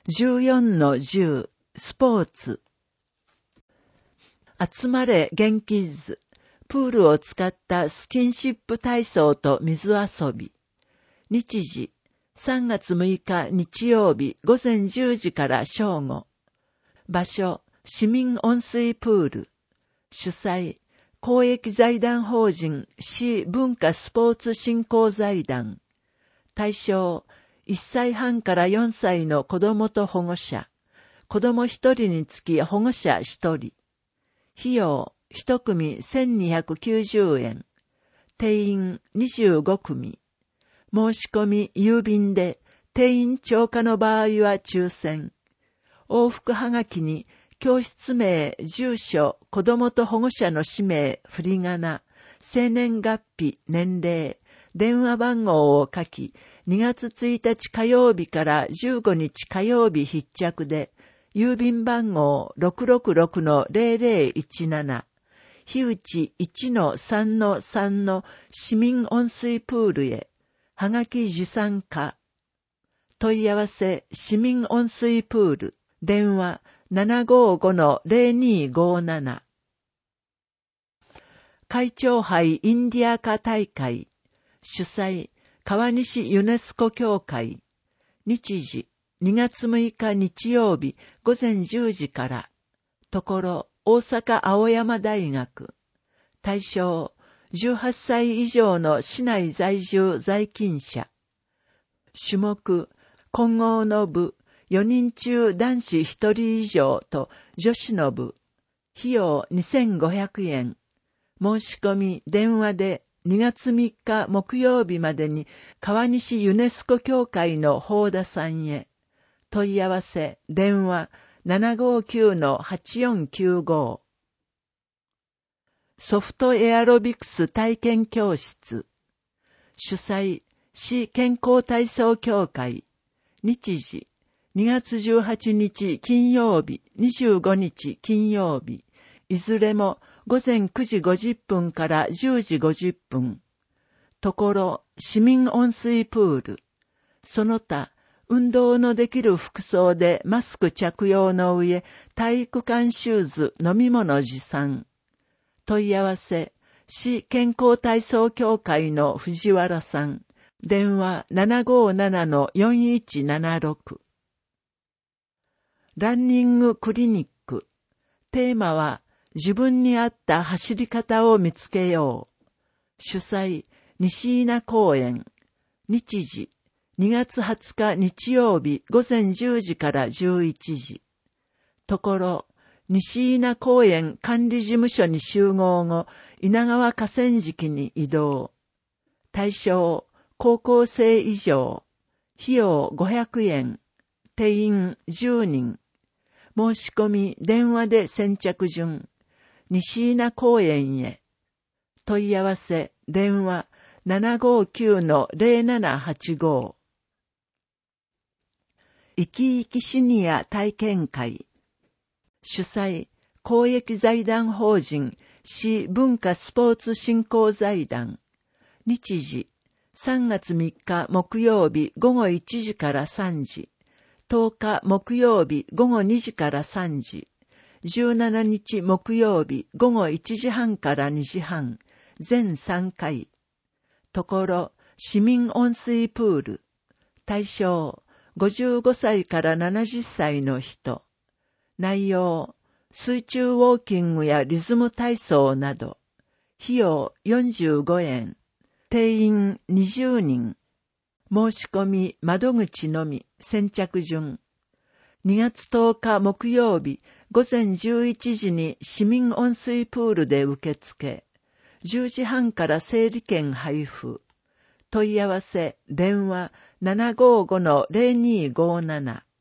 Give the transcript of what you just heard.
14-10スポーツ。集まれ元気図。プールを使ったスキンシップ体操と水遊び。日時、3月6日日曜日午前10時から正午。場所、市民温水プール。主催、公益財団法人市文化スポーツ振興財団。対象、1歳半から4歳の子供と保護者。子供1人につき保護者1人。費用、1組1290円。定員25組。申し込み郵便で、定員超過の場合は抽選。往復はがきに、教室名、住所、子供と保護者の氏名、振り仮名、生年月日、年齢、電話番号を書き、2月1日火曜日から15日火曜日必着で、郵便番号 666-0017、日内 1-3-3 の市民温水プールへ、はがき持参可。問い合わせ、市民温水プール、電話 755-0257。会長杯インディアカ大会、主催、川西ユネスコ協会、日時、2月6日日曜日午前10時から、ところ、大阪青山大学。対象、18歳以上の市内在住在勤者。種目、混合の部、4人中男子1人以上と女子の部。費用2500円。申し込み電話で2月3日木曜日までに川西ユネスコ協会の法田さんへ。問い合わせ、電話 759-8495。ソフトエアロビクス体験教室。主催、市健康体操協会。日時、2月18日金曜日、25日金曜日。いずれも午前9時50分から10時50分。ところ、市民温水プール。その他、運動のできる服装でマスク着用の上、体育館シューズ、飲み物持参。問い合わせ、市健康体操協会の藤原さん。電話 757-4176。ランニングクリニック。テーマは、自分に合った走り方を見つけよう。主催、西稲公園。日時、2月20日日曜日午前10時から11時。ところ、西稲公園管理事務所に集合後、稲川河川敷に移動。対象、高校生以上。費用500円。定員10人。申し込み電話で先着順。西稲公園へ。問い合わせ、電話 759-0785。生き生きシニア体験会。主催、公益財団法人市文化スポーツ振興財団。日時、3月3日木曜日午後1時から3時。10日木曜日午後2時から3時。17日木曜日午後1時半から2時半。全3回。ところ、市民温水プール。対象、55歳から70歳の人。内容、水中ウォーキングやリズム体操など。費用45円。定員20人。申し込み窓口のみ、先着順。2月10日木曜日午前11時に市民温水プールで受付。10時半から整理券配布。問い合わせ、電話 755-0257。